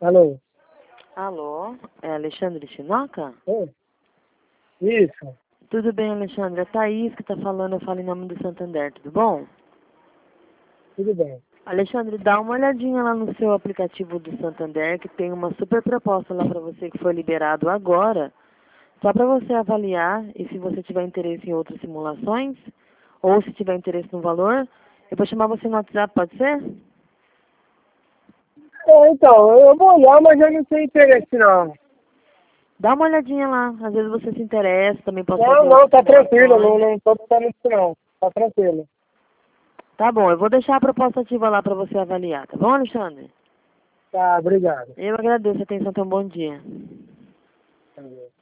Alô? Alô, é Alexandre Chinoca? Isso. Tudo bem, Alexandre? É Thaís que tá falando, eu falo em nome do Santander, tudo bom? Tudo bem. Alexandre, dá uma olhadinha lá no seu aplicativo do Santander, que tem uma super proposta lá para você que foi liberado agora, só para você avaliar e se você tiver interesse em outras simulações, ou se tiver interesse no valor, eu vou chamar você no WhatsApp, pode ser? Então, eu vou olhar, mas eu não tenho interesse não. Dá uma olhadinha lá, às vezes você se interessa, também posso Não, fazer não, outras tá tranquilo, simulações. não tô botando isso não. Tá tranquilo. Tá bom, eu vou deixar a proposta ativa lá para você avaliar, tá bom, Alexandre? Tá, obrigado. Eu agradeço a atenção, tenha um bom dia. Valeu.